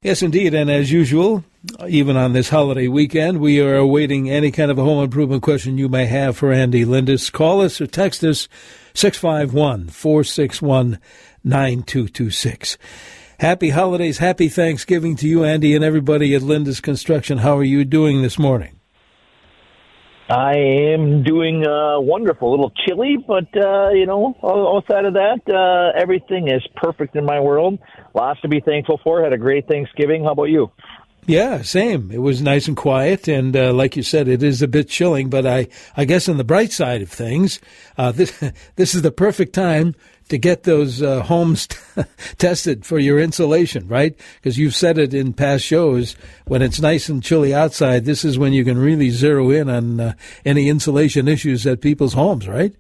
Yes, indeed. And as usual, even on this holiday weekend, we are awaiting any kind of a home improvement question you may have for Andy Lindus. Call us or text us 651-461-9226. Happy holidays, happy Thanksgiving to you, Andy, and everybody at Lindus Construction. How are you doing this morning? I am doing wonderful. A little chilly, but, outside of that, everything is perfect in my world. Lots to be thankful for. Had a great Thanksgiving. How about you? Yeah, same. It was nice and quiet, and like you said, it is a bit chilling, but I guess on the bright side of things, this is the perfect time to get those homes tested for your insulation, right? Because you've said it in past shows, when it's nice and chilly outside, this is when you can really zero in on any insulation issues at people's homes, right?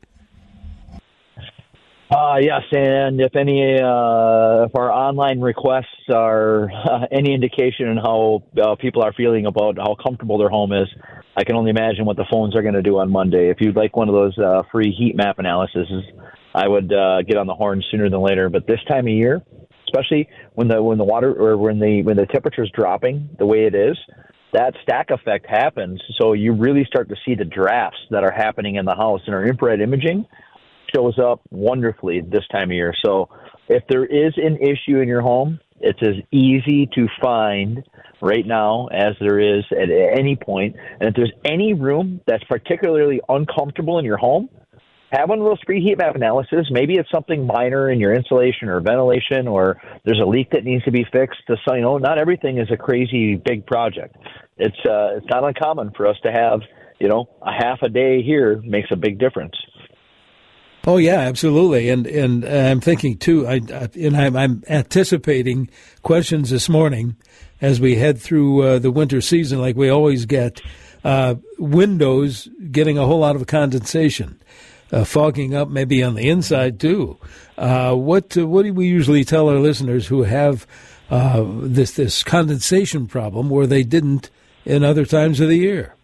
Yes, and if our online requests are any indication on how people are feeling about how comfortable their home is, I can only imagine what the phones are going to do on Monday. If you'd like one of those free heat map analyses, I would get on the horn sooner than later. But this time of year, especially when the water or when the temperature's dropping the way it is, that stack effect happens. So you really start to see the drafts that are happening in the house, and our infrared imaging shows up wonderfully this time of year. So if there is an issue in your home, it's as easy to find right now as there is at any point. And if there's any room that's particularly uncomfortable in your home, have one of those free heat map analysis. Maybe it's something minor in your insulation or ventilation, or there's a leak that needs to be fixed. So, not everything is a crazy big project. It's not uncommon for us to have, a half a day here makes a big difference. Oh yeah, absolutely, and I'm thinking too. I'm anticipating questions this morning as we head through the winter season, like we always get. Windows getting a whole lot of condensation, fogging up maybe on the inside too. What do we usually tell our listeners who have this condensation problem where they didn't in other times of the year?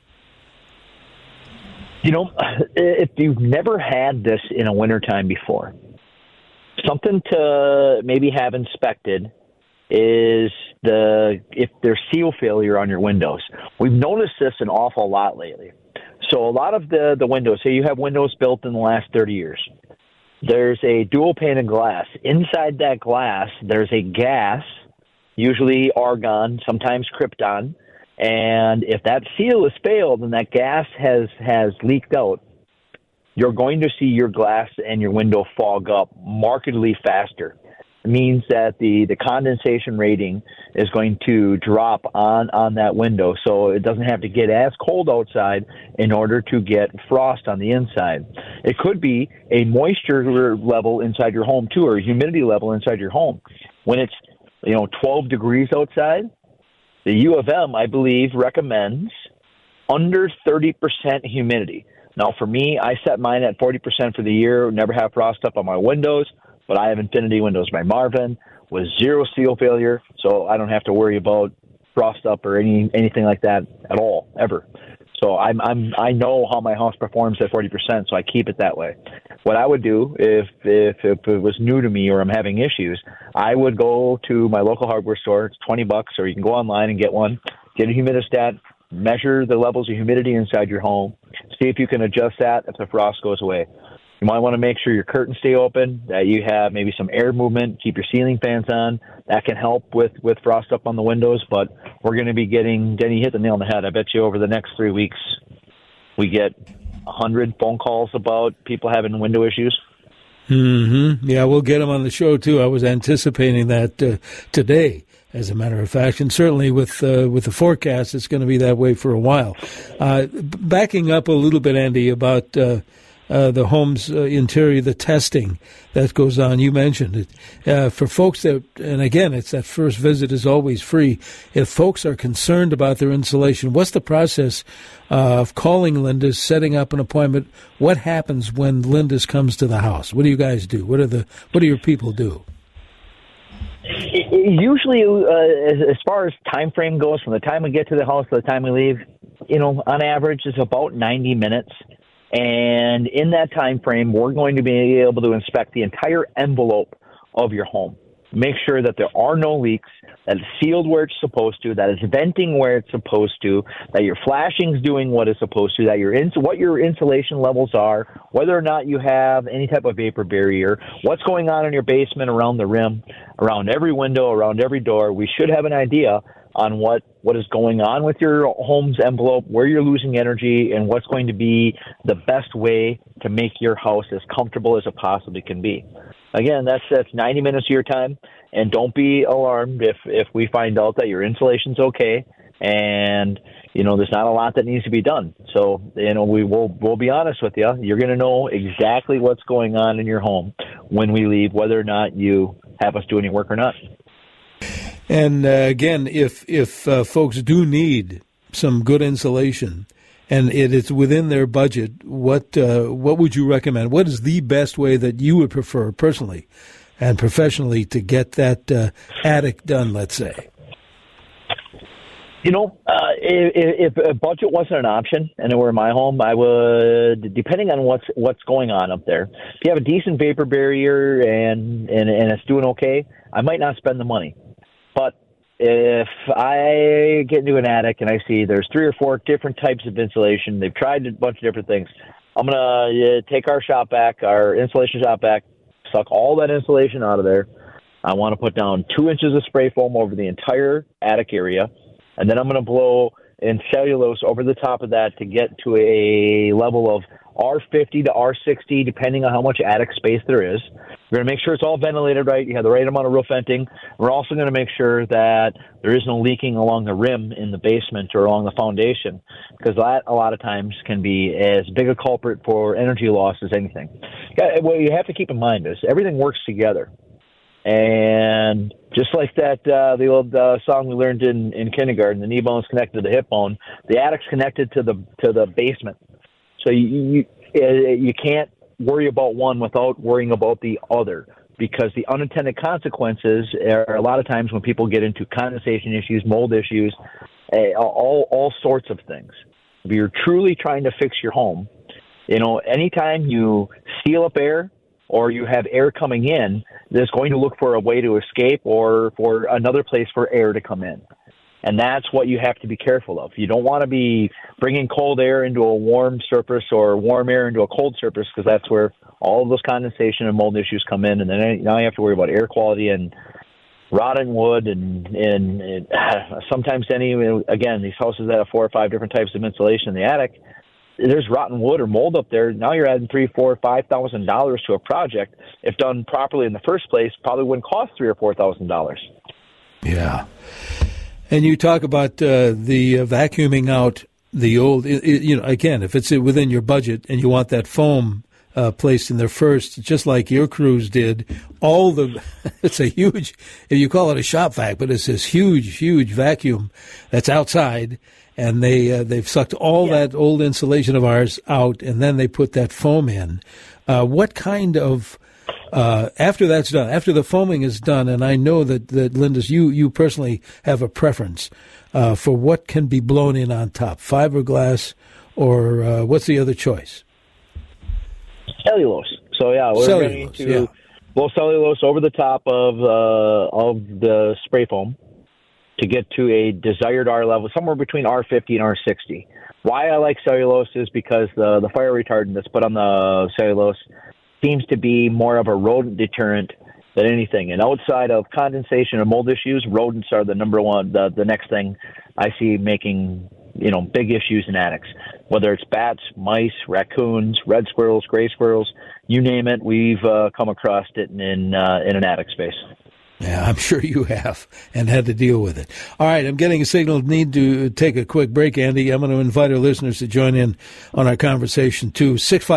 If you've never had this in a wintertime before, something to maybe have inspected is if there's seal failure on your windows. We've noticed this an awful lot lately. So a lot of the windows, say you have windows built in the last 30 years, there's a dual pane of glass. Inside that glass, there's a gas, usually argon, sometimes krypton. And if that seal has failed and that gas has leaked out, you're going to see your glass and your window fog up markedly faster. It means that the condensation rating is going to drop on that window, so it doesn't have to get as cold outside in order to get frost on the inside. It could be a moisture level inside your home too, or a humidity level inside your home. When it's 12 degrees outside, the U of M, I believe, recommends under 30% humidity. Now, for me, I set mine at 40% for the year, never have frost up on my windows, but I have Infinity Windows by Marvin with zero seal failure, so I don't have to worry about frost up or anything like that at all, ever. So I know how my house performs at 40%, so I keep it that way. What I would do if it was new to me or I'm having issues, I would go to my local hardware store. It's $20, or you can go online and get one. Get a humidistat, measure the levels of humidity inside your home, see if you can adjust that if the frost goes away. You might want to make sure your curtains stay open, that you have maybe some air movement, keep your ceiling fans on. That can help with frost up on the windows, but we're going to be getting, Denny hit the nail on the head. I bet you over the next 3 weeks we get 100 phone calls about people having window issues. Mm-hmm. Yeah, we'll get them on the show too. I was anticipating that today, as a matter of fact, and certainly with the forecast, it's going to be that way for a while. Backing up a little bit, Andy, about the home's interior, the testing that goes on. You mentioned it. For folks that, and again, it's that first visit is always free. If folks are concerned about their insulation, what's the process of calling Lindus, setting up an appointment? What happens when Lindus comes to the house? What do you guys do? What do your people do? Usually, as far as time frame goes, from the time we get to the house to the time we leave, on average, it's about 90 minutes. And in that time frame, we're going to be able to inspect the entire envelope of your home. make sure that there are no leaks, that it's sealed where it's supposed to, that it's venting where it's supposed to, that your flashing's doing what it's supposed to, that what your insulation levels are, whether or not you have any type of vapor barrier, what's going on in your basement around the rim, around every window, around every door. We should have an idea on what is going on with your home's envelope, where you're losing energy, and what's going to be the best way to make your house as comfortable as it possibly can be. Again, that's 90 minutes of your time, and don't be alarmed if we find out that your insulation's okay and there's not a lot that needs to be done. So we'll be honest with you. You're going to know exactly what's going on in your home when we leave, whether or not you have us do any work or not. And again, if folks do need some good insulation, and it is within their budget, what would you recommend? What is the best way that you would prefer personally and professionally to get that attic done, let's say? If a budget wasn't an option and it were my home, I would, depending on what's going on up there, if you have a decent vapor barrier and it's doing okay, I might not spend the money. But if I get into an attic and I see there's 3 or 4 different types of insulation, they've tried a bunch of different things, I'm going to take our insulation shop back, suck all that insulation out of there. I want to put down 2 inches of spray foam over the entire attic area, and then I'm going to blow in cellulose over the top of that to get to a level of R50 to R60, depending on how much attic space there is. We're going to make sure it's all ventilated right. You have the right amount of roof venting. We're also going to make sure that there is no leaking along the rim in the basement or along the foundation, because that a lot of times can be as big a culprit for energy loss as anything. What you have to keep in mind is everything works together. And just like that, the old song we learned in kindergarten, the knee bone's connected to the hip bone, the attic's connected to the basement. So you can't worry about one without worrying about the other, because the unintended consequences are a lot of times when people get into condensation issues, mold issues, all sorts of things. If you're truly trying to fix your home, anytime you seal up air or you have air coming in, there's going to look for a way to escape or for another place for air to come in. And that's what you have to be careful of. You don't want to be bringing cold air into a warm surface or warm air into a cold surface, because that's where all of those condensation and mold issues come in. And then now you have to worry about air quality and rotten wood and sometimes again, these houses that have 4 or 5 different types of insulation in the attic, there's rotten wood or mold up there. Now you're adding $3,000, $4,000, $5,000 to a project. If done properly in the first place, probably wouldn't cost $3,000 or $4,000. Yeah. And you talk about the vacuuming out the old, again, if it's within your budget and you want that foam placed in there first, just like your crews did, it's a huge, you call it a shop vac, but it's this huge vacuum that's outside, and they've sucked all that old insulation of ours out, and then they put that foam in. What kind of after that's done, after the foaming is done, and I know that Lindis, you personally have a preference for what can be blown in on top, fiberglass or what's the other choice? Cellulose. So we're going to blow cellulose over the top of the spray foam to get to a desired R level, somewhere between R50 and R60. Why I like cellulose is because the fire retardant that's put on the cellulose seems to be more of a rodent deterrent than anything. And outside of condensation and mold issues, rodents are the number one, the next thing I see making, big issues in attics. Whether it's bats, mice, raccoons, red squirrels, gray squirrels, you name it, we've come across it in an attic space. Yeah, I'm sure you have and had to deal with it. All right, I'm getting a signal. Need to take a quick break, Andy. I'm going to invite our listeners to join in on our conversation, too.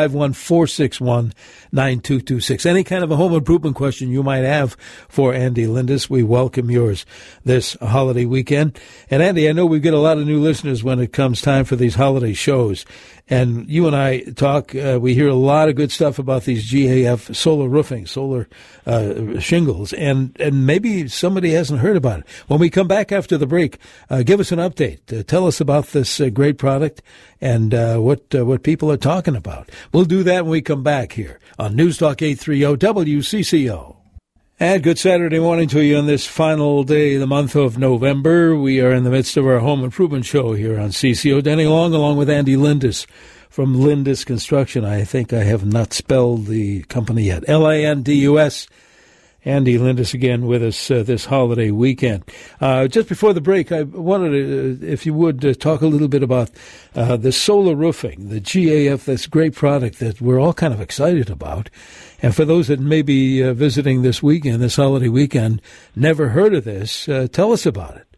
651-461-9226. Any kind of a home improvement question you might have for Andy Lindis, we welcome yours this holiday weekend. And, Andy, I know we get a lot of new listeners when it comes time for these holiday shows. And you and I talk, we hear a lot of good stuff about these GAF solar roofing, solar shingles, and maybe somebody hasn't heard about it. When we come back after the break, give us an update. Tell us about this great product and what people are talking about. We'll do that when we come back here on News Talk 830 WCCO. And good Saturday morning to you on this final day of the month of November. We are in the midst of our home improvement show here on CCO. Danny Long, along with Andy Lindus from Lindus Construction. I think I have not spelled the company yet. Lindus. Andy Lindus again with us this holiday weekend. Just before the break, I wanted to, if you would, talk a little bit about the solar roofing, the GAF, this great product that we're all kind of excited about. And for those that may be visiting this weekend, this holiday weekend, never heard of this, tell us about it.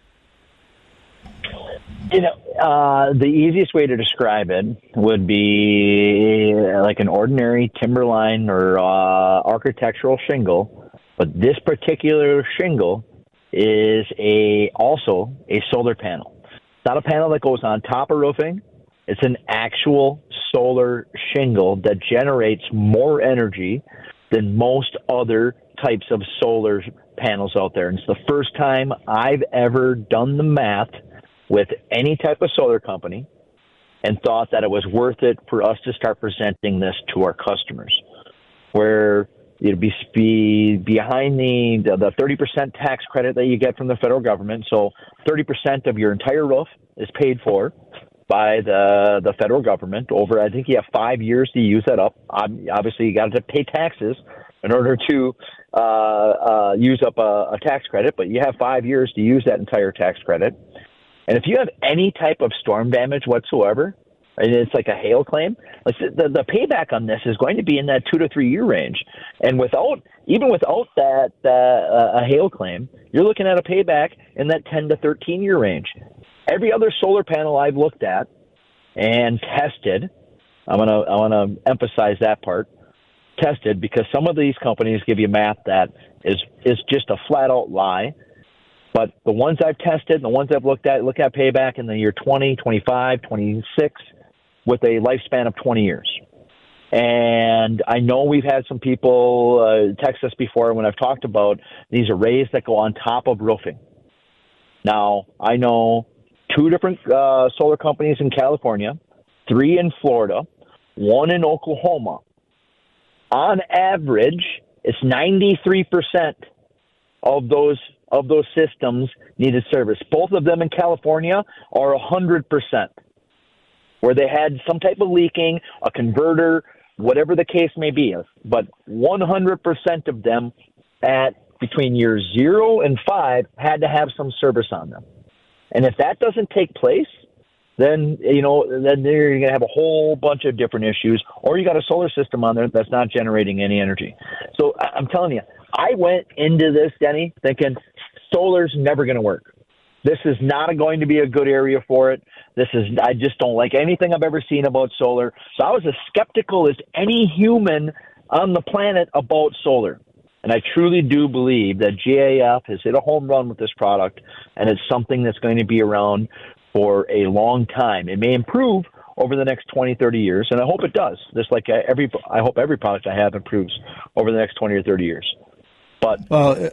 The easiest way to describe it would be like an ordinary timberline or architectural shingle, but this particular shingle is also a solar panel. It's not a panel that goes on top of roofing. It's an actual solar shingle that generates more energy than most other types of solar panels out there. And it's the first time I've ever done the math with any type of solar company and thought that it was worth it for us to start presenting this to our customers, where you'd be behind the 30% tax credit that you get from the federal government. So 30% of your entire roof is paid for by the federal government over, I think you have 5 years to use that up. Obviously, you got to pay taxes in order to use up a tax credit, but you have 5 years to use that entire tax credit. And if you have any type of storm damage whatsoever, and it's like a hail claim, like the payback on this is going to be in that 2 to 3 year range. And even without that a hail claim, you're looking at a payback in that 10 to 13 year range. Every other solar panel I've looked at and tested, I want to emphasize that part, tested, because some of these companies give you math that is just a flat out lie. But the ones I've tested, the ones I've look at payback in the year 20, 25, 26 with a lifespan of 20 years. And I know we've had some people text us before when I've talked about these arrays that go on top of roofing. Now, I know 2 different solar companies in California, 3 in Florida, 1 in Oklahoma. On average, it's 93% of those systems needed service. Both of them in California are 100%, where they had some type of leaking, a converter, whatever the case may be. But 100% of them at between years 0 and 5 had to have some service on them. And if that doesn't take place, then you're going to have a whole bunch of different issues, or you got a solar system on there that's not generating any energy. So I'm telling you, I went into this, Denny, thinking solar's never going to work. This is not going to be a good area for it. I just don't like anything I've ever seen about solar. So I was as skeptical as any human on the planet about solar. And I truly do believe that GAF has hit a home run with this product, and it's something that's going to be around for a long time. It may improve over the next 20, 30 years, and I hope it does. Just like I hope every product I have improves over the next 20 or 30 years. But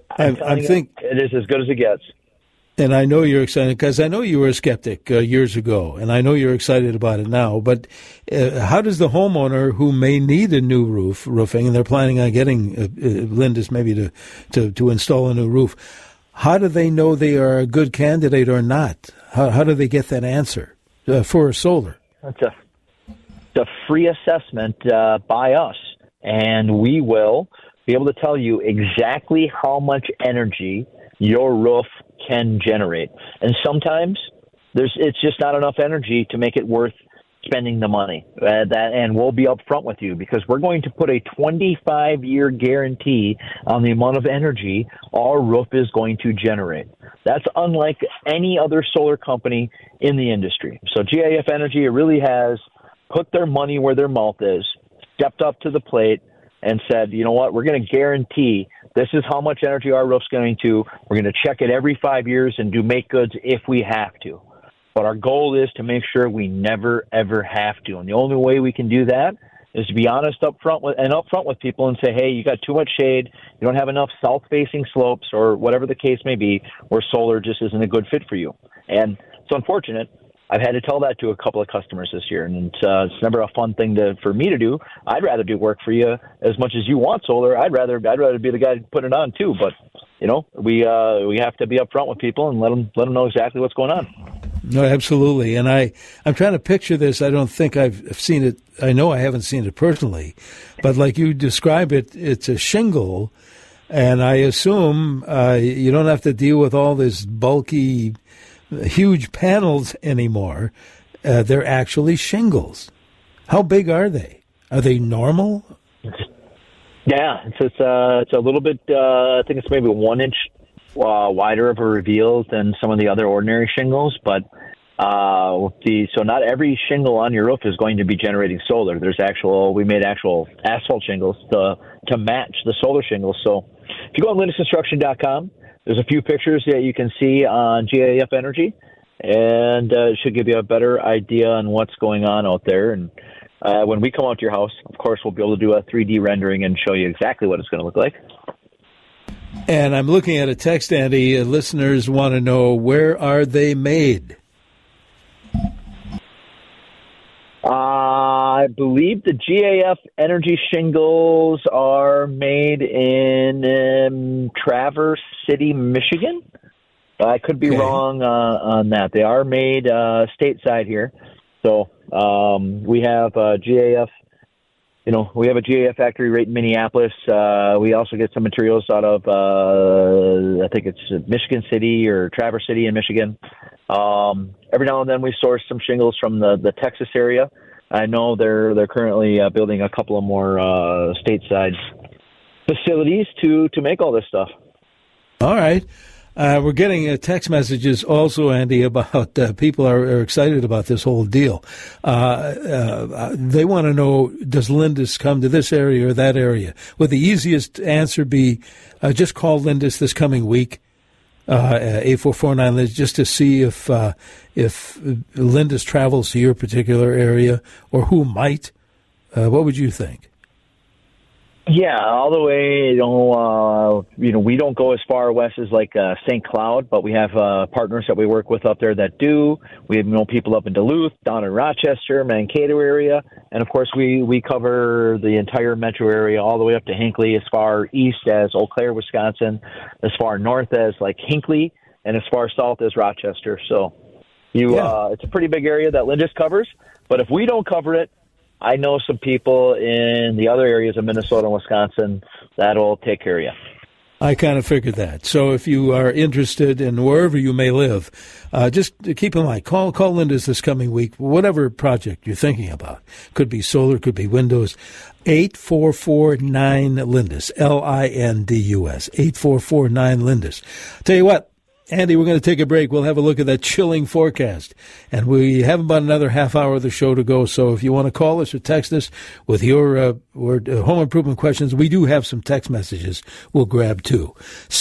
I think it is as good as it gets. And I know you're excited because I know you were a skeptic years ago, and I know you're excited about it now. But how does the homeowner who may need a new roofing, and they're planning on getting Lindus maybe to install a new roof, how do they know they are a good candidate or not? How do they get that answer for solar? It's a free assessment by us, and we will be able to tell you exactly how much energy your roof can generate. And sometimes it's just not enough energy to make it worth spending the money. And we'll be upfront with you because we're going to put a 25-year guarantee on the amount of energy our roof is going to generate. That's unlike any other solar company in the industry. So GAF Energy really has put their money where their mouth is, stepped up to the plate, and said, you know what, we're going to guarantee this is how much energy our roof's going to. We're going to check it every 5 years and do make goods if we have to. But our goal is to make sure we never, ever have to. And the only way we can do that is to be honest upfront with people and say, hey, you got too much shade, you don't have enough south-facing slopes, or whatever the case may be, where solar just isn't a good fit for you. And it's unfortunate, I've had to tell that to a couple of customers this year, and it's never a fun thing for me to do. I'd rather do work for you as much as you want solar. I'd rather be the guy to put it on too. But we have to be upfront with people and let them know exactly what's going on. No, absolutely. And I'm trying to picture this. I don't think I've seen it. I know I haven't seen it personally, but like you describe it, it's a shingle, and I assume you don't have to deal with all this bulky, huge panels anymore. They're actually shingles. How big are they? Are they normal? Yeah, it's a little bit. I think it's maybe 1 inch wider of a reveal than some of the other ordinary shingles, but so not every shingle on your roof is going to be generating solar. We made actual asphalt shingles to match the solar shingles. So if you go on lindusconstruction.com, there's a few pictures that you can see on GAF Energy, and it should give you a better idea on what's going on out there. And when we come out to your house, of course, we'll be able to do a 3D rendering and show you exactly what it's going to look like. And I'm looking at a text, Andy. Listeners want to know, where are they made? I believe the GAF Energy shingles are made in Traverse City, Michigan. I could be wrong on that. They are made stateside here. So we have GAF. We have a GAF factory right in Minneapolis. We also get some materials out of, I think it's Michigan City or Traverse City in Michigan. Every now and then we source some shingles from the Texas area. I know they're currently building a couple of more stateside facilities to make all this stuff. All right. We're getting text messages also, Andy, about people are excited about this whole deal. They want to know, does Lindus come to this area or that area? Would the easiest answer be just call Lindus this coming week, 8449 Lindus, just to see if Lindus travels to your particular area, or who might? What would you think? Yeah, all the way, we don't go as far west as like St. Cloud, but we have partners that we work with up there that do. We have people up in Duluth, down in Rochester, Mankato area, and of course we cover the entire metro area all the way up to Hinckley, as far east as Eau Claire, Wisconsin, as far north as like Hinckley, and as far south as Rochester. So it's a pretty big area that Lindus covers, but if we don't cover it, I know some people in the other areas of Minnesota and Wisconsin that'll take care of you. I kind of figured that. So if you are interested in wherever you may live, just keep in mind, call Lindus this coming week, whatever project you're thinking about. Could be solar, could be windows. 8449-LINDUS, Lindus, 8449-LINDUS. Tell you what, Andy, we're going to take a break. We'll have a look at that chilling forecast. And we have about another half hour of the show to go. So if you want to call us or text us with your home improvement questions, we do have some text messages we'll grab too.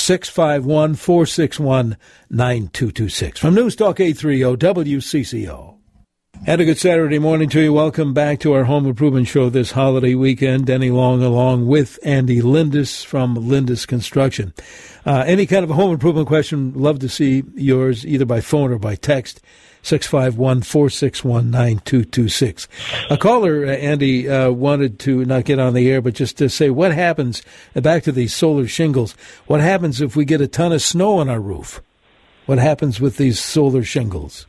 651-461-9226. From News Talk 830 WCCO. And a good Saturday morning to you. Welcome back to our home improvement show this holiday weekend. Denny Long along with Andy Lindus from Lindus Construction. Any kind of a home improvement question, love to see yours either by phone or by text. 651-461-9226. A caller, Andy, wanted to not get on the air, but just to say what happens, back to these solar shingles, what happens if we get a ton of snow on our roof? What happens with these solar shingles?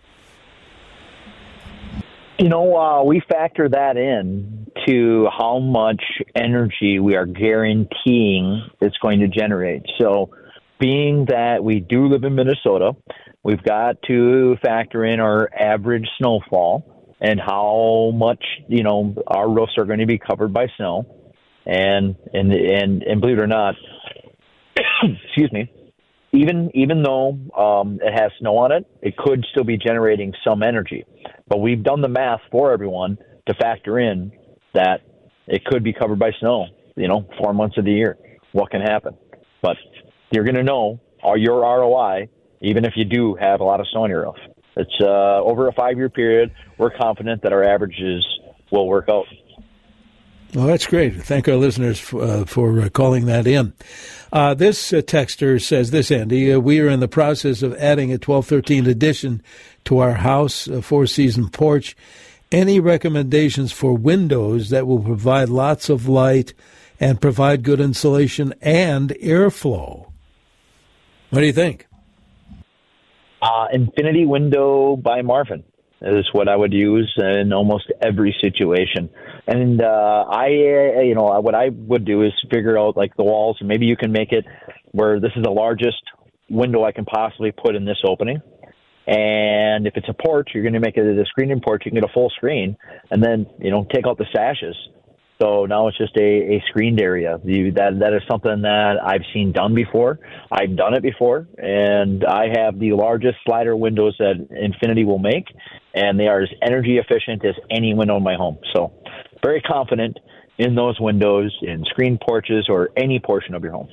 We factor that in to how much energy we are guaranteeing it's going to generate. So being that we do live in Minnesota, we've got to factor in our average snowfall and how much, our roofs are going to be covered by snow. And believe it or not, excuse me, even though it has snow on it, it could still be generating some energy. But we've done the math for everyone to factor in that it could be covered by snow, 4 months of the year. What can happen? But you're going to know your ROI, even if you do have a lot of snow on your roof. It's over a 5-year period. We're confident that our averages will work out. Well, that's great. Thank our listeners for calling that in. This texter says this, Andy. We are in the process of adding a 1213 addition to our house, a four-season porch. Any recommendations for windows that will provide lots of light and provide good insulation and airflow? What do you think? Infinity Window by Marvin is what I would use in almost every situation. And what I would do is figure out like the walls, and maybe you can make it where this is the largest window I can possibly put in this opening. And if it's a porch, you're going to make it a screen-in porch. You can get a full screen, and then take out the sashes. So now it's just a screened area. That is something that I've seen done before. I've done it before, and I have the largest slider windows that Infinity will make, and they are as energy efficient as any window in my home. So very confident in those windows, in screen porches, or any portion of your home.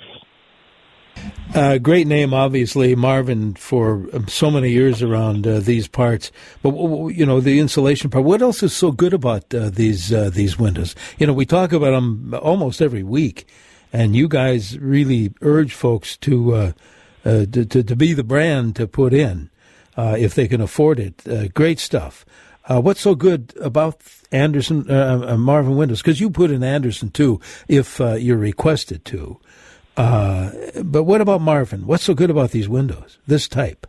Great name, obviously, Marvin, for so many years around these parts. But, the insulation part, what else is so good about these windows? We talk about them almost every week, and you guys really urge folks to be the brand to put in if they can afford it. Great stuff. What's so good about Marvin Windows? Because you put in Andersen, too, if you're requested to. But what about Marvin? What's so good about these windows, this type?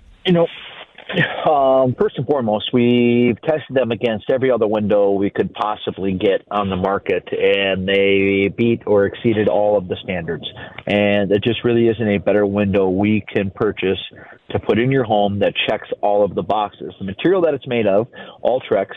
First and foremost, we've tested them against every other window we could possibly get on the market, and they beat or exceeded all of the standards. And it just really isn't a better window we can purchase to put in your home that checks all of the boxes. The material that it's made of, Ultrex,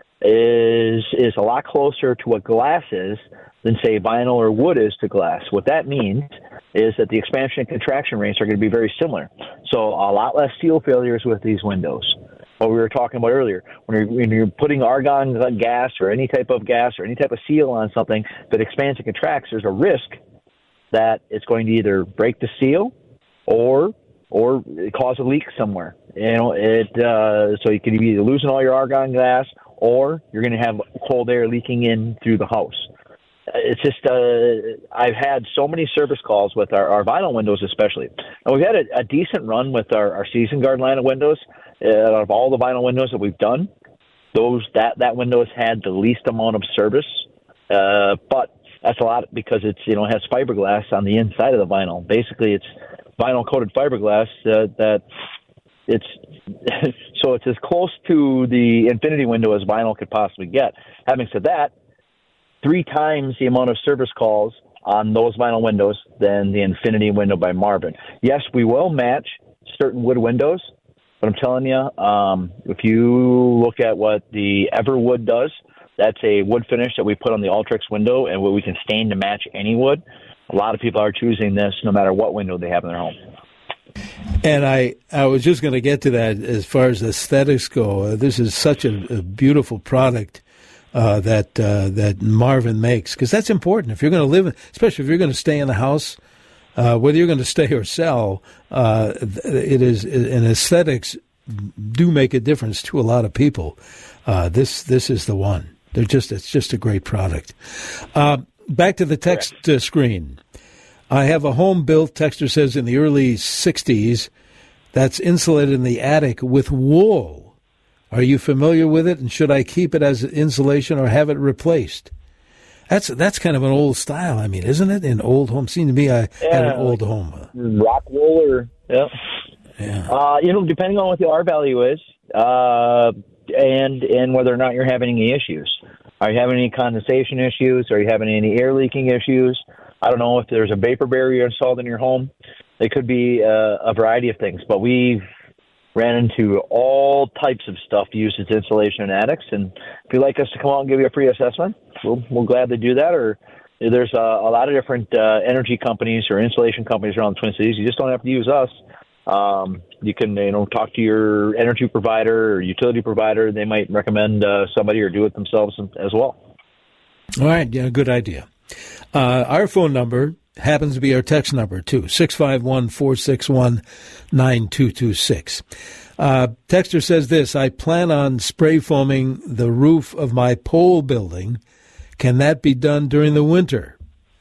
is a lot closer to what glass is than, say, vinyl or wood is to glass. What that means is that the expansion and contraction rates are going to be very similar. So a lot less seal failures with these windows. What we were talking about earlier, when you're putting argon gas or any type of seal on something that expands and contracts, there's a risk that it's going to either break the seal or cause a leak somewhere. So you could be either losing all your argon gas or you're going to have cold air leaking in through the house. It's just I've had so many service calls with our vinyl windows especially. And we've had a decent run with our Season Guard line of windows. Out of all the vinyl windows that we've done, that window has had the least amount of service. But that's a lot because it has fiberglass on the inside of the vinyl. Basically, it's vinyl-coated fiberglass that it's so it's as close to the Infinity window as vinyl could possibly get. Having said that, 3 times the amount of service calls on those vinyl windows than the Infinity window by Marvin. Yes, we will match certain wood windows, but I'm telling you, if you look at what the Everwood does, that's a wood finish that we put on the Ultrex window, and we can stain to match any wood. A lot of people are choosing this no matter what window they have in their home. And I was just going to get to that as far as aesthetics go. This is such a beautiful product that Marvin makes, because that's important. If you're going to live, especially if you're going to stay in the house, whether you're going to stay or sell, it is, and aesthetics do make a difference to a lot of people. This is the one. It's just a great product. Back to the text screen. I have a home built, texter says, in the early 60s that's insulated in the attic with wool. Are you familiar with it, and should I keep it as insulation or have it replaced? That's kind of an old style, isn't it? In old homes. Seems to me I had an old home. Rock wool or, yeah. Depending on what the R value is, and whether or not you're having any issues. Are you having any condensation issues? Are you having any air leaking issues? I don't know if there's a vapor barrier installed in your home. It could be a variety of things, but we've ran into all types of stuff used as insulation in attics. And if you'd like us to come out and give you a free assessment, we'll gladly do that. Or there's a lot of different energy companies or insulation companies around the Twin Cities. You just don't have to use us. You can, talk to your energy provider or utility provider. They might recommend somebody or do it themselves as well. All right. Yeah, good idea. Our phone number happens to be our text number, too, 651-461-9226. Texter says this: I plan on spray foaming the roof of my pole building. Can that be done during the winter?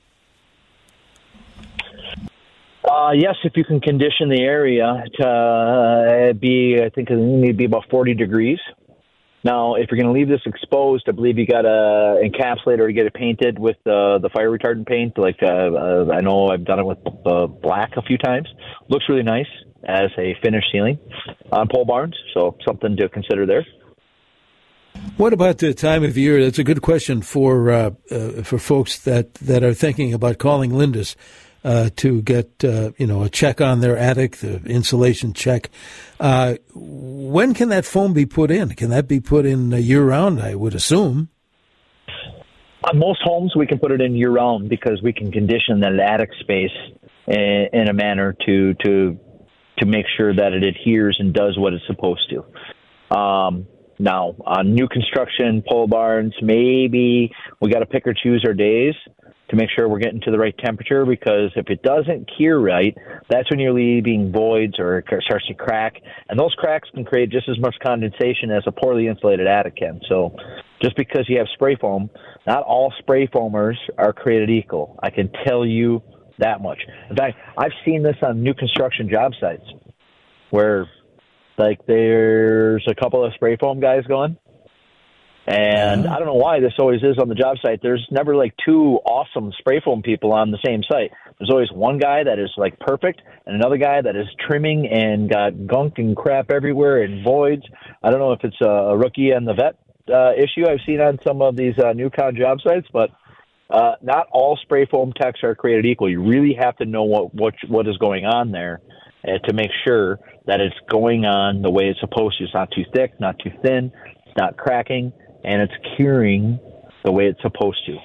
Yes, if you can condition the area to I think it need to be about 40 degrees. Now, if you're going to leave this exposed, I believe you got to encapsulate or get it painted with the fire retardant paint. Like I know I've done it with black a few times. Looks really nice as a finished ceiling on pole barns, so something to consider there. What about the time of year? That's a good question for folks that are thinking about calling Lindus to get a check on their attic, the insulation check. When can that foam be put in? Can that be put in year-round, I would assume? On most homes, we can put it in year-round because we can condition that attic space in a manner to make sure that it adheres and does what it's supposed to. Now, on new construction, pole barns, maybe we got to pick or choose our days to make sure we're getting to the right temperature, because if it doesn't cure right, that's when you're leaving voids or it starts to crack. And those cracks can create just as much condensation as a poorly insulated attic can. So just because you have spray foam, not all spray foamers are created equal. I can tell you that much. In fact, I've seen this on new construction job sites where, like, there's a couple of spray foam guys going. And I don't know why this always is on the job site. There's never like two awesome spray foam people on the same site. There's always one guy that is like perfect and another guy that is trimming and got gunk and crap everywhere and voids. I don't know if it's a rookie and the vet issue I've seen on some of these new con job sites, but not all spray foam techs are created equal. You really have to know what is going on there to make sure that it's going on the way it's supposed to. It's not too thick, not too thin, it's not cracking, and it's curing the way it's supposed to.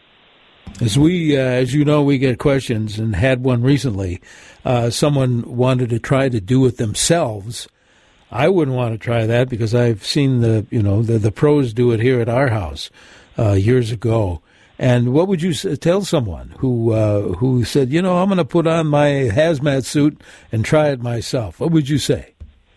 As you know, we get questions, and had one recently. Someone wanted to try to do it themselves. I wouldn't want to try that because I've seen the pros do it here at our house years ago. And what would you tell someone who said, I'm going to put on my hazmat suit and try it myself? What would you say?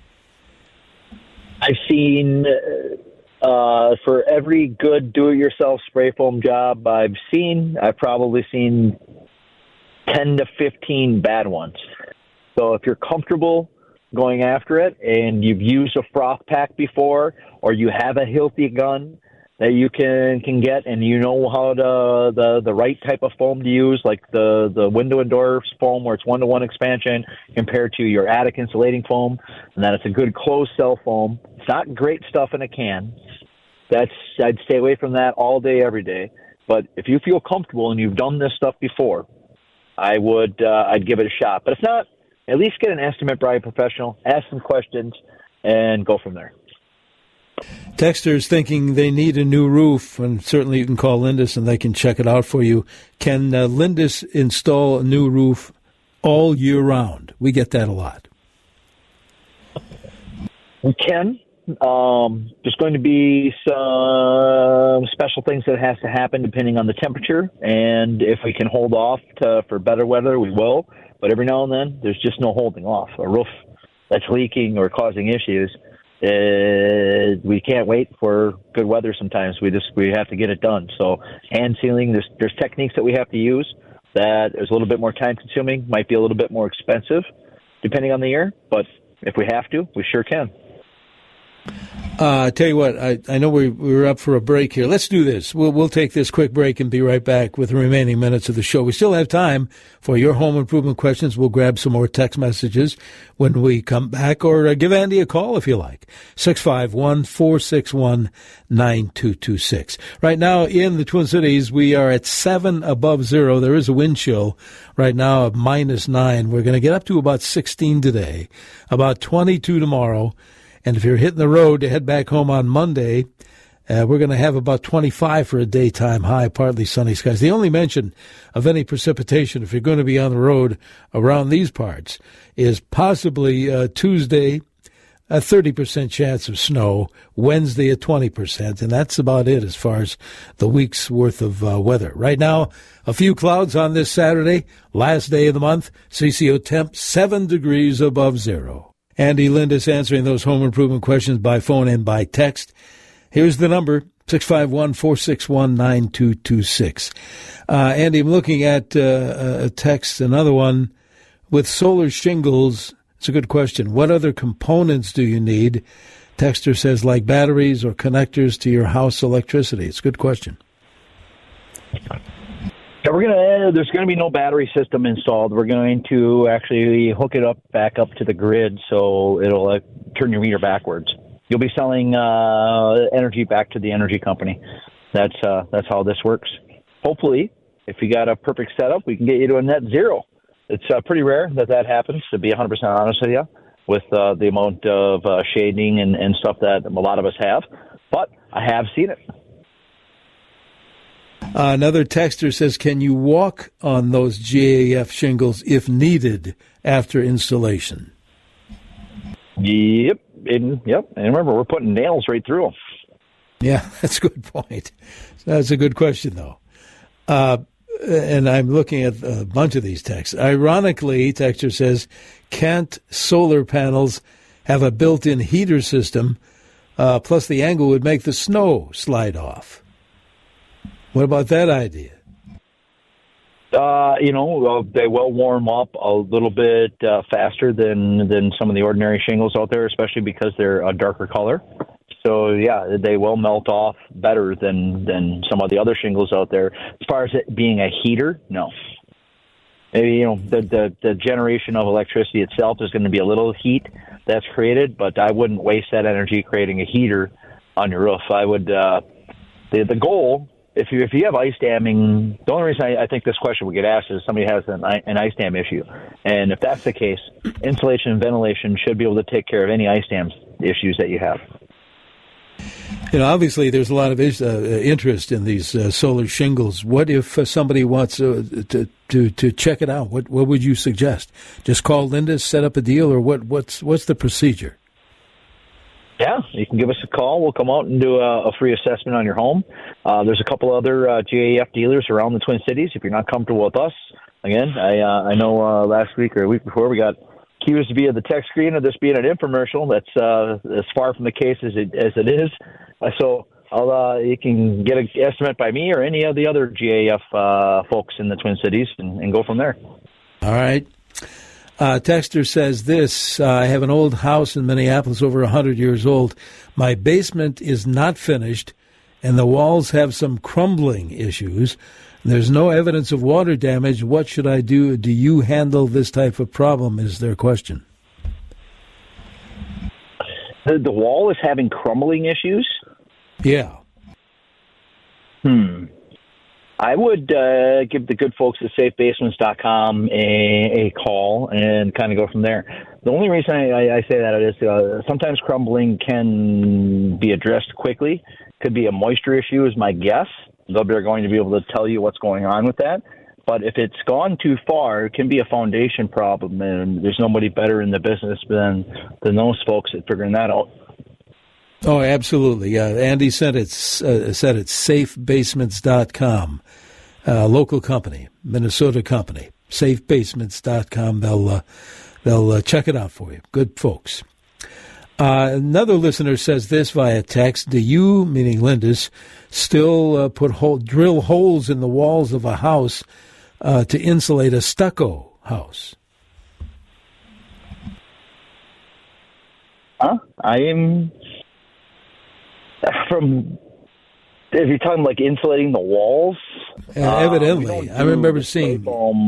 I've seen. For every good do-it-yourself spray foam job I've probably seen 10 to 15 bad ones. So if you're comfortable going after it and you've used a froth pack before, or you have a Hilti gun that you can get, and you know how the right type of foam to use, like the window and door foam where it's 1-to-1 expansion compared to your attic insulating foam, and that it's a good closed cell foam. It's not great stuff in a can. I'd stay away from that all day, every day. But if you feel comfortable and you've done this stuff before, I'd give it a shot. But if not, at least get an estimate by a professional, ask some questions, and go from there. Texters thinking they need a new roof, and certainly you can call Lindus and they can check it out for you. Can Lindus install a new roof all year round? We get that a lot. We can. There's going to be some special things that has to happen depending on the temperature, and if we can hold off for better weather, we will. But every now and then, there's just no holding off. A roof that's leaking or causing issues, we can't wait for good weather sometimes. We have to get it done. So hand sealing, there's techniques that we have to use that is a little bit more time consuming, might be a little bit more expensive depending on the year, but if we have to, we sure can. Tell you what, I know we're up for a break here. Let's do this. We'll take this quick break and be right back with the remaining minutes of the show. We still have time for your home improvement questions. We'll grab some more text messages when we come back, or give Andy a call if you like. 651-461-9226. Right now in the Twin Cities, we are at 7 above zero. There is a wind chill right now of -9. We're going to get up to about 16 today, about 22 tomorrow. And if you're hitting the road to head back home on Monday, we're going to have about 25 for a daytime high, partly sunny skies. The only mention of any precipitation, if you're going to be on the road around these parts, is possibly Tuesday, a 30% chance of snow, Wednesday a 20%, and that's about it as far as the week's worth of weather. Right now, a few clouds on this Saturday, last day of the month, CCO temp 7 degrees above zero. Andy Lindus answering those home improvement questions by phone and by text. Here's the number, 651-461-9226. Andy, I'm looking at a text, another one. With solar shingles, it's a good question. What other components do you need? Texter says, like batteries or connectors to your house electricity. It's a good question. There's going to be no battery system installed. We're going to actually hook it back up to the grid, so it'll turn your meter backwards. You'll be selling energy back to the energy company. That's how this works. Hopefully, if you got a perfect setup, we can get you to a net zero. It's pretty rare that happens, to be 100% honest with you, with the amount of shading and stuff that a lot of us have. But I have seen it. Another texter says, can you walk on those GAF shingles if needed after installation? Yep. And remember, we're putting nails right through them. Yeah, that's a good point. That's a good question, though. And I'm looking at a bunch of these texts. Ironically, texter says, can't solar panels have a built-in heater system? Plus, the angle would make the snow slide off. What about that idea? They will warm up a little bit faster than some of the ordinary shingles out there, especially because they're a darker color. So, yeah, they will melt off better than some of the other shingles out there. As far as it being a heater, no. Maybe, the generation of electricity itself is going to be a little heat that's created, but I wouldn't waste that energy creating a heater on your roof. I would, the goal, if you have ice damming, the only reason I think this question would get asked is somebody has an ice dam issue. And if that's the case, insulation and ventilation should be able to take care of any ice dam issues that you have. Obviously, there's a lot of interest in these solar shingles. What if somebody wants to check it out? What would you suggest? Just call Linda, set up a deal, or what's the procedure? Yeah, you can give us a call. We'll come out and do a free assessment on your home. There's a couple other GAF dealers around the Twin Cities. If you're not comfortable with us, again, I know last week or a week before we got accused via the text screen of this being an infomercial. That's as far from the case as it is. So you can get an estimate by me or any of the other GAF folks in the Twin Cities and go from there. All right. Texter says this, I have an old house in Minneapolis, over 100 years old. My basement is not finished, and the walls have some crumbling issues. There's no evidence of water damage. What should I do? Do you handle this type of problem, is their question. The wall is having crumbling issues? Yeah. I would give the good folks at safebasements.com a call and kind of go from there. The only reason I say that is sometimes crumbling can be addressed quickly. Could be a moisture issue is my guess. They're going to be able to tell you what's going on with that. But if it's gone too far, it can be a foundation problem, and there's nobody better in the business than those folks at figuring that out. Oh, absolutely. Andy said it's safebasements.com, local company, Minnesota company, safebasements.com. They'll check it out for you. Good folks. Another listener says this via text: do you, meaning Lindis, still drill holes in the walls of a house to insulate a stucco house? I am from. If you're talking like insulating the walls, evidently, I remember seeing.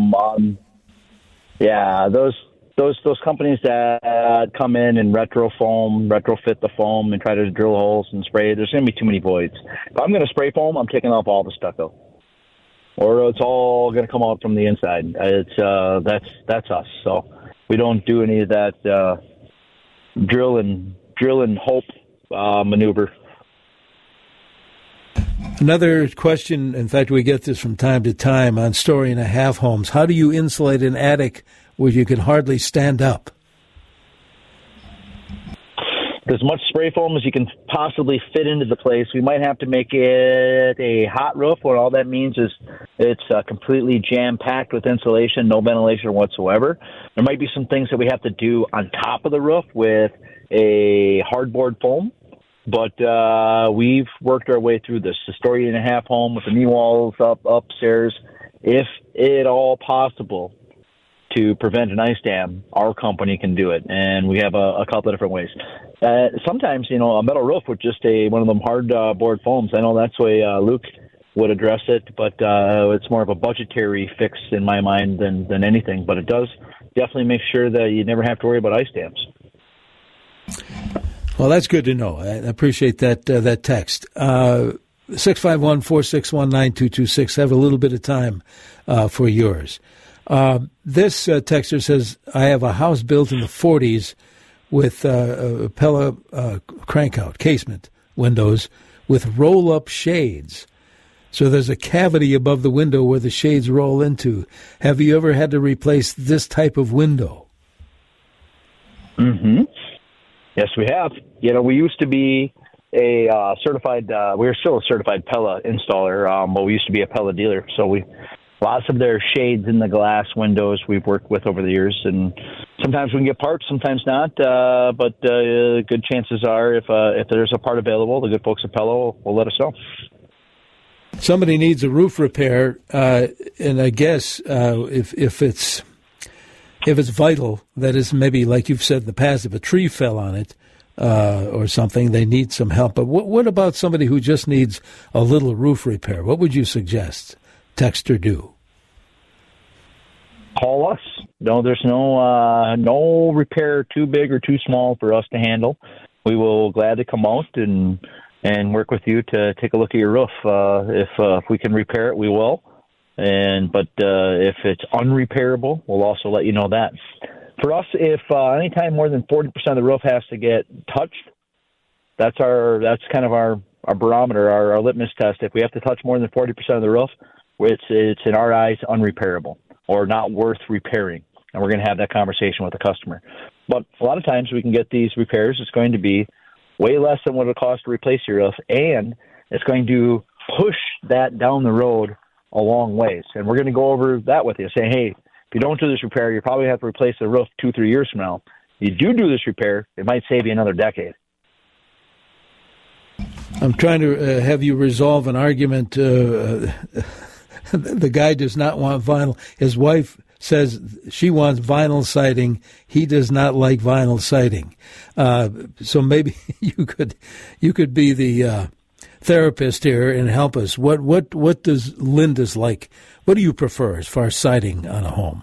Those companies that come in and retrofit the foam and try to drill holes and spray, there's going to be too many voids. If I'm going to spray foam, I'm taking off all the stucco, or it's all going to come out from the inside. That's us. So we don't do any of that drill and hope maneuver. Another question, in fact, we get this from time to time on story-and-a-half homes. How do you insulate an attic where you can hardly stand up? As much spray foam as you can possibly fit into the place. We might have to make it a hot roof, where all that means is it's completely jam-packed with insulation, no ventilation whatsoever. There might be some things that we have to do on top of the roof with a hardboard foam. But we've worked our way through this. A story-and-a-half home with the knee walls upstairs. If at all possible to prevent an ice dam, our company can do it, and we have a couple of different ways. Sometimes, a metal roof with just one of them hard board foams. I know that's the way Luke would address it, but it's more of a budgetary fix in my mind than anything. But it does definitely make sure that you never have to worry about ice dams. Well, that's good to know. I appreciate that text. 651-461-9226. Have a little bit of time for yours. This texter says, I have a house built in the 40s with a Pella crank-out casement windows with roll-up shades. So there's a cavity above the window where the shades roll into. Have you ever had to replace this type of window? Mm-hmm. Yes, we have. We used to be a certified, we're still a certified Pella installer, but we used to be a Pella dealer. So lots of their shades in the glass windows we've worked with over the years. And sometimes we can get parts, sometimes not. But good chances are if there's a part available, the good folks at Pella will let us know. Somebody needs a roof repair, and I guess if it's vital, that is maybe like you've said in the past, if a tree fell on it or something, they need some help. But what about somebody who just needs a little roof repair? What would you suggest? Text or do? Call us. No, there's no repair too big or too small for us to handle. We will gladly come out and work with you to take a look at your roof. If we can repair it, we will. But if it's unrepairable, we'll also let you know that. For us, if anytime more than 40% of the roof has to get touched, that's kind of our barometer, our litmus test. If we have to touch more than 40% of the roof, it's in our eyes unrepairable or not worth repairing, and we're going to have that conversation with the customer. But a lot of times we can get these repairs. It's going to be way less than what it costs to replace your roof, and it's going to push that down the road a long ways. And we're going to go over that with you, saying, hey, if you don't do this repair, you probably have to replace the roof 2-3 years from now. If you do this repair, it might save you another decade. I'm trying to have you resolve an argument. The guy does not want vinyl. His wife says she wants vinyl siding. He does not like vinyl siding. So maybe you could be the therapist here and help us. What does Linda's like? What do you prefer as far as siding on a home?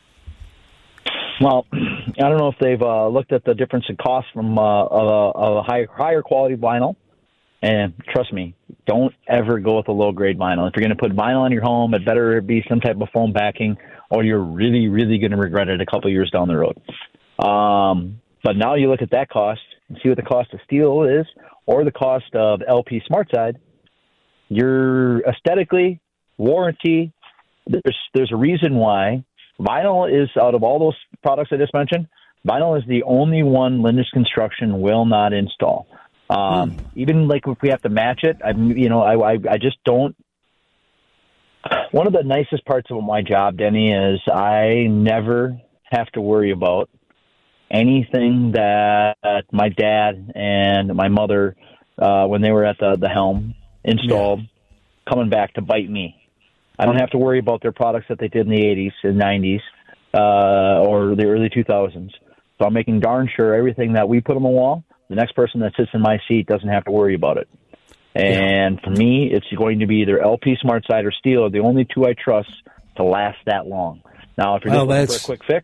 Well, I don't know if they've looked at the difference in cost from a higher quality vinyl. And trust me, don't ever go with a low-grade vinyl. If you're going to put vinyl on your home, it better be some type of foam backing, or you're really, really going to regret it a couple of years down the road. But now you look at that cost and see what the cost of steel is, or the cost of LP SmartSide. You're aesthetically, warranty, there's a reason why vinyl is, out of all those products I just mentioned, vinyl is the only one Lindus Construction will not install. Even like if we have to match it, I just don't. One of the nicest parts of my job, Denny, is I never have to worry about anything that my dad and my mother, when they were at the helm, installed, coming back to bite me. I don't have to worry about their products that they did in the 80s and 90s or the early 2000s. So I'm making darn sure everything that we put on the wall, the next person that sits in my seat doesn't have to worry about it. And for me, it's going to be either LP SmartSide or steel, the only two I trust to last that long. Now, if you're just looking for a quick fix,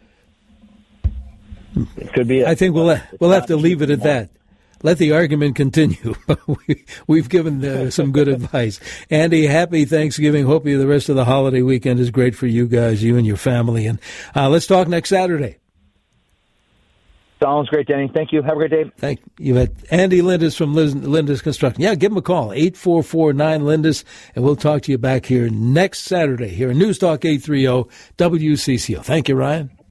it could be it. I think we'll have to leave it at that. Let the argument continue. We've given some good advice. Andy, happy Thanksgiving. Hope the rest of the holiday weekend is great for you guys, you and your family. And let's talk next Saturday. Sounds great, Danny. Thank you. Have a great day. Thank you. Andy Lindus from Lindus Construction. Yeah, give him a call, 844-9-LINDUS, and we'll talk to you back here next Saturday here in News Talk 830 WCCO. Thank you, Ryan.